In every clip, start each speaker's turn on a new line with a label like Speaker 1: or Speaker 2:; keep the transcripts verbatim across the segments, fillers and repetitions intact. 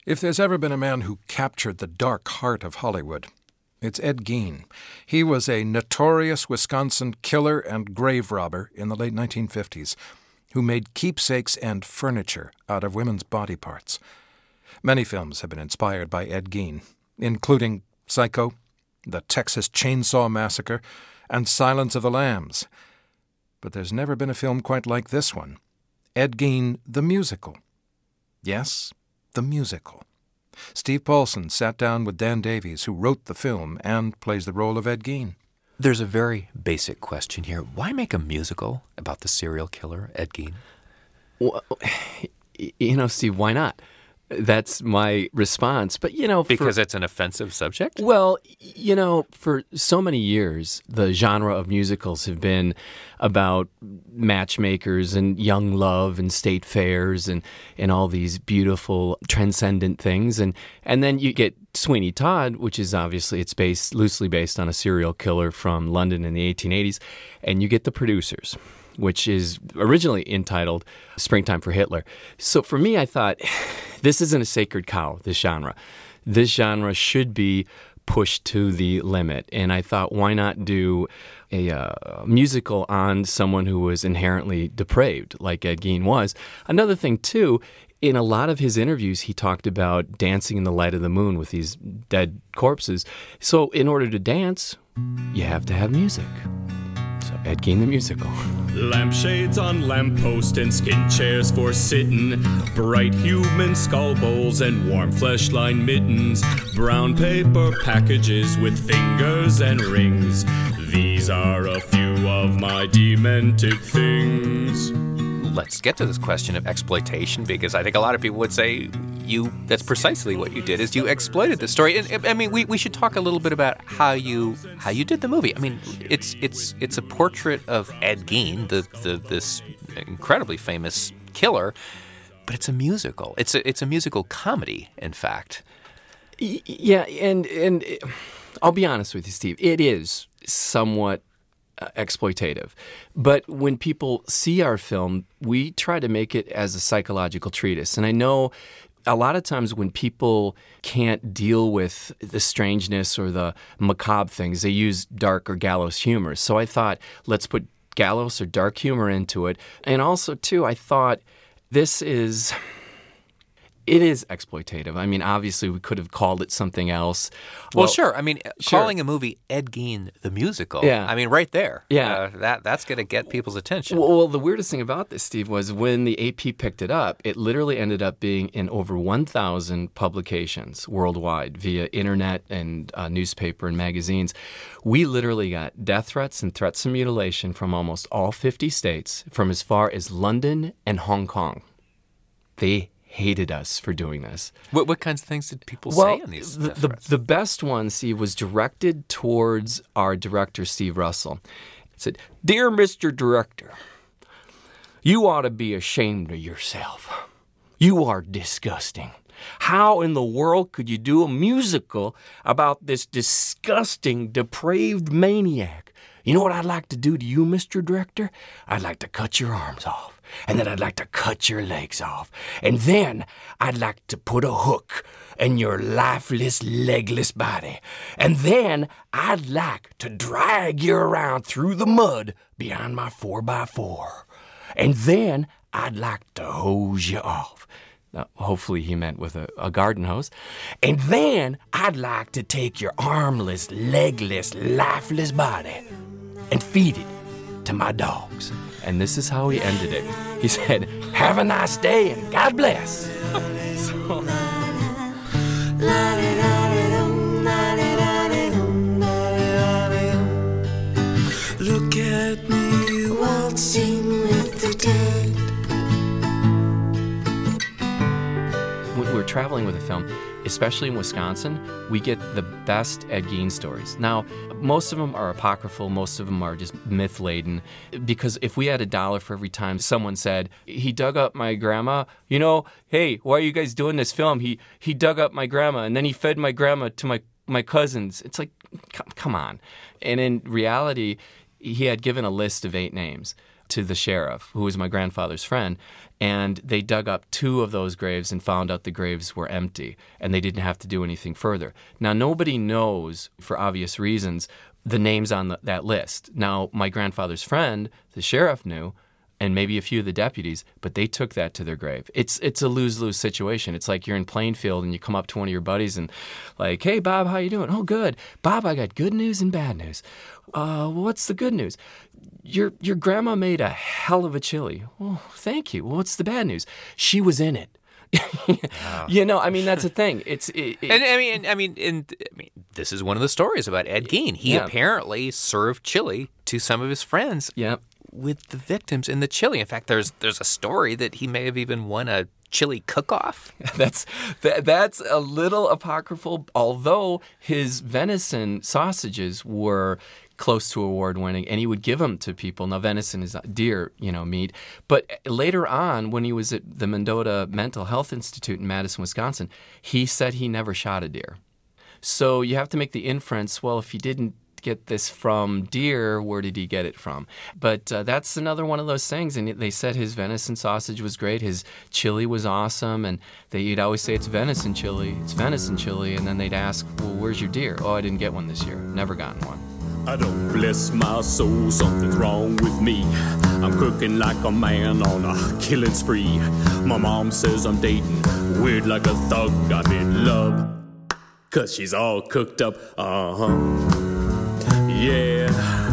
Speaker 1: If there's ever been a man who captured the dark heart of Hollywood, it's Ed Gein. He was a notorious Wisconsin killer and grave robber in the late nineteen fifties who made keepsakes and furniture out of women's body parts. Many films have been inspired by Ed Gein, including Psycho, The Texas Chainsaw Massacre, and Silence of the Lambs. But there's never been a film quite like this one, Ed Gein, the musical. Yes, the musical. Steve Paulson sat down with Dan Davies, who wrote the film and plays the role of Ed Gein.
Speaker 2: There's a very basic question here. Why make a musical about the serial killer, Ed Gein?
Speaker 3: Well, you know, Steve, why not? That's my response. But, you know, for,
Speaker 2: because it's an offensive subject?
Speaker 3: Well, you know, for so many years, the genre of musicals have been about matchmakers and young love and state fairs and, and all these beautiful transcendent things. And, and then you get Sweeney Todd, which is obviously, it's based loosely based on a serial killer from London in the eighteen eighties. And you get The Producers, which is originally entitled Springtime for Hitler. So for me, I thought, this isn't a sacred cow, this genre. This genre should be pushed to the limit. And I thought, why not do a uh, musical on someone who was inherently depraved, like Ed Gein was? Another thing, too, in a lot of his interviews, he talked about dancing in the light of the moon with these dead corpses. So in order to dance, you have to have music. So Ed Gein the musical.
Speaker 4: Lampshades on lamppost and skin chairs for sitting, bright human skull bowls and warm flesh-lined mittens, brown paper packages with fingers and rings. These are a few of my demented things.
Speaker 2: Let's get to this question of exploitation, because I think a lot of people would say you that's precisely what you did, is you exploited the story. And I mean, we, we should talk a little bit about how you how you did the movie. I mean, it's it's it's a portrait of Ed Gein, the, the this incredibly famous killer, but it's a musical. It's a it's a musical comedy, in fact.
Speaker 3: Yeah, and and I'll be honest with you, Steve. It is somewhat Uh, exploitative. But when people see our film, we try to make it as a psychological treatise. And I know a lot of times when people can't deal with the strangeness or the macabre things, they use dark or gallows humor. So I thought, let's put gallows or dark humor into it. And also, too, I thought this is... It is exploitative. I mean, obviously, we could have called it something else.
Speaker 2: Well, well sure. I mean,
Speaker 3: sure.
Speaker 2: calling a movie Ed Gein the musical,
Speaker 3: yeah.
Speaker 2: I mean, right there.
Speaker 3: Yeah.
Speaker 2: Uh, that, that's going to get people's attention.
Speaker 3: Well, well, the weirdest thing about this, Steve, was when the A P picked it up, it literally ended up being in over one thousand publications worldwide via internet and uh, newspaper and magazines. We literally got death threats and threats of mutilation from almost all fifty states, from as far as London and Hong Kong. They hated us for doing this.
Speaker 2: What what kinds of things did people
Speaker 3: well,
Speaker 2: say in these
Speaker 3: the,
Speaker 2: death
Speaker 3: the,
Speaker 2: threats?
Speaker 3: The best one, Steve, was directed towards our director, Steve Russell. It said, "Dear Mister Director, you ought to be ashamed of yourself. You are disgusting. How in the world could you do a musical about this disgusting, depraved maniac? You know what I'd like to do to you, Mister Director? I'd like to cut your arms off. And then I'd like to cut your legs off. And then I'd like to put a hook in your lifeless, legless body. And then I'd like to drag you around through the mud behind my four by four. And then I'd like to hose you off." Now, hopefully he meant with a, a garden hose. "And then I'd like to take your armless, legless, lifeless body and feed it to my dogs." And this is how he ended it. He said, "Have a nice day and God bless." So,
Speaker 5: look at me waltzing with the dead.
Speaker 3: when we're traveling with a film, especially in Wisconsin, we get the best Ed Gein stories. Now, most of them are apocryphal, most of them are just myth-laden, because if we had a dollar for every time someone said, he dug up my grandma, you know, hey, why are you guys doing this film? He he dug up my grandma, and then he fed my grandma to my, my cousins. It's like, come, come on. And in reality, he had given a list of eight names. to the sheriff, who was my grandfather's friend, and they dug up two of those graves and found out the graves were empty, and they didn't have to do anything further. Now, nobody knows, for obvious reasons, the names on the, that list. Now, my grandfather's friend, the sheriff, knew, and maybe a few of the deputies, but they took that to their grave. It's it's a lose-lose situation. It's like you're in Plainfield and you come up to one of your buddies and like, hey, Bob, how you doing? Oh, good. Bob, I got good news and bad news. Uh, what's the good news? Your your grandma made a hell of a chili. Oh, thank you. Well, what's the bad news? She was in it. Wow. You know, I mean, that's a thing. It's it, it,
Speaker 2: and I mean, I mean, and, I mean, this is one of the stories about Ed Gein. He
Speaker 3: yeah.
Speaker 2: apparently served chili to some of his friends.
Speaker 3: Yeah.
Speaker 2: With the victims in the chili. In fact, there's there's a story that he may have even won a chili cook-off.
Speaker 3: That's that, that's a little apocryphal, although his venison sausages were close to award-winning, and he would give them to people. Now, venison is deer, you know, meat. But later on, when he was at the Mendota Mental Health Institute in Madison, Wisconsin, he said he never shot a deer. So you have to make the inference, well, if he didn't get this from deer, where did he get it from? But uh, that's another one of those things. And they said his venison sausage was great. His chili was awesome. And they'd always say, it's venison chili. It's venison chili. And then they'd ask, well, where's your deer? Oh, I didn't get one this year. Never gotten one.
Speaker 4: I don't bless my soul, something's wrong with me. I'm cooking like a man on a killing spree. My mom says I'm dating, weird like a thug. I'm in love, cause she's all cooked up. Uh-huh. Yeah,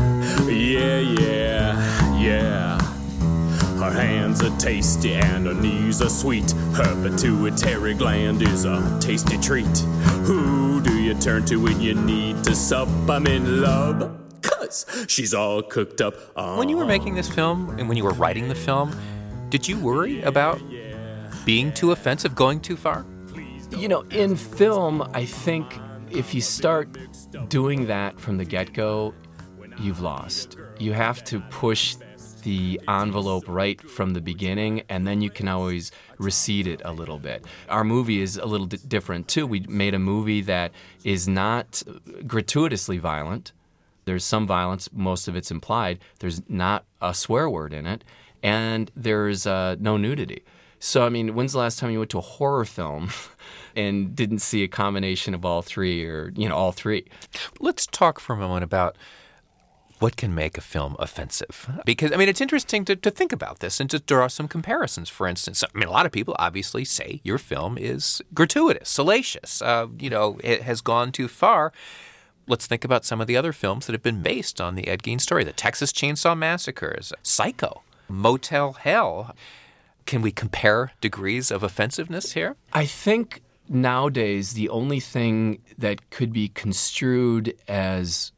Speaker 4: yeah, yeah, yeah. Her hands are tasty and her knees are sweet. Her pituitary gland is a tasty treat. Who do you turn to when you need to sup? I'm in love, cause she's all cooked up. Uh-huh.
Speaker 2: When you were making this film and when you were writing the film, did you worry about being too offensive, going too far?
Speaker 3: You know, in film, I think if you start doing that from the get-go, you've lost. You have to push the envelope right from the beginning, and then you can always recede it a little bit. Our movie is a little d- different, too. We made a movie that is not gratuitously violent. There's some violence, most of it's implied. There's not a swear word in it, and there's uh, no nudity. So, I mean, when's the last time you went to a horror film and didn't see a combination of all three or, you know, all three?
Speaker 2: Let's talk for a moment about what can make a film offensive. Because, I mean, it's interesting to, to think about this and to draw some comparisons. For instance, I mean, a lot of people obviously say your film is gratuitous, salacious, uh, you know, it has gone too far. Let's think about some of the other films that have been based on the Ed Gein story. The Texas Chainsaw Massacres, Psycho, Motel Hell. Can we compare degrees of offensiveness here?
Speaker 3: I think nowadays the only thing that could be construed as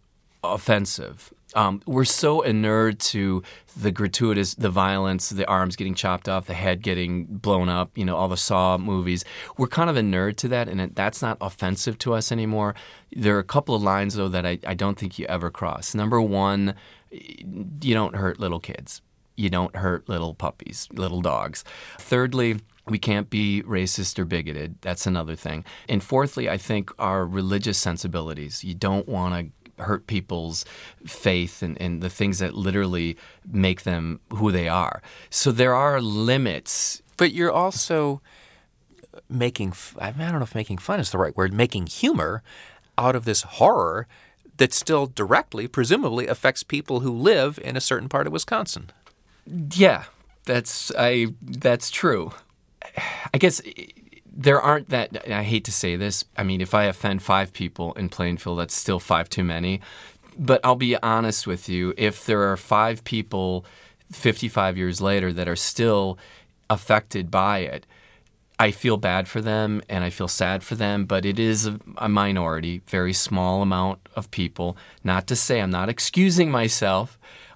Speaker 3: offensive, um, we're so inured to the gratuitous, the violence, the arms getting chopped off, the head getting blown up, you know, all the Saw movies. We're kind of inured to that, and it, that's not offensive to us anymore. There are a couple of lines, though, that I, I don't think you ever cross. Number one, you don't hurt little kids. You don't hurt little puppies, little dogs. Thirdly, we can't be racist or bigoted. That's another thing. And fourthly, I think our religious sensibilities. You don't want to hurt people's faith and, and the things that literally make them who they are. So there are limits.
Speaker 2: But you're also making, I don't know if making fun is the right word, making humor out of this horror that still directly, presumably, affects people who live in a certain part of Wisconsin.
Speaker 3: Yeah, that's I. That's true. I guess there aren't that. I hate to say this. I mean, if I offend five people in Plainfield, that's still five too many. But I'll be honest with you. If there are five people fifty-five years later that are still affected by it, I feel bad for them and I feel sad for them. But it is a, a minority, very small amount of people. Not to say I'm not excusing myself.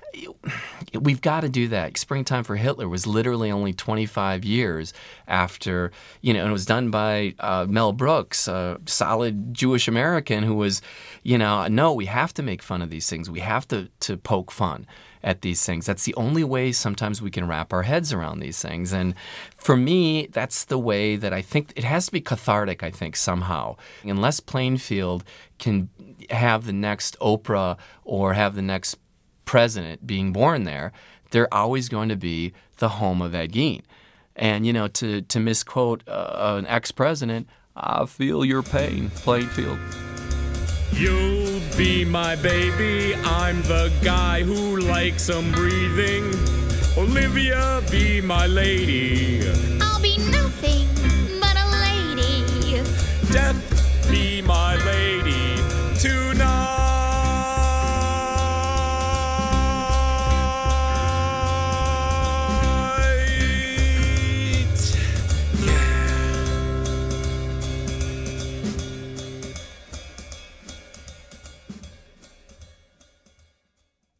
Speaker 3: We've got to do that. Springtime for Hitler was literally only twenty-five years after, you know, and it was done by uh, Mel Brooks, a solid Jewish American who was, you know, no, we have to make fun of these things. We have to, to poke fun at these things. That's the only way sometimes we can wrap our heads around these things. And for me, that's the way that I think it has to be cathartic, I think, somehow. Unless Plainfield can have the next Oprah or have the next president being born there, they're always going to be the home of Ed Gein. And, you know, to, to misquote uh, an ex-president, I feel your pain, Plainfield.
Speaker 4: You'll be my baby, I'm the guy who likes some breathing. Olivia, be my lady.
Speaker 6: I'll be nothing but a lady.
Speaker 4: Death, be my lady tonight.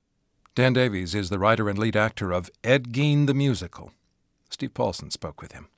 Speaker 1: Dan Davies is the writer and lead actor of Ed Gein the Musical. Steve Paulson spoke with him.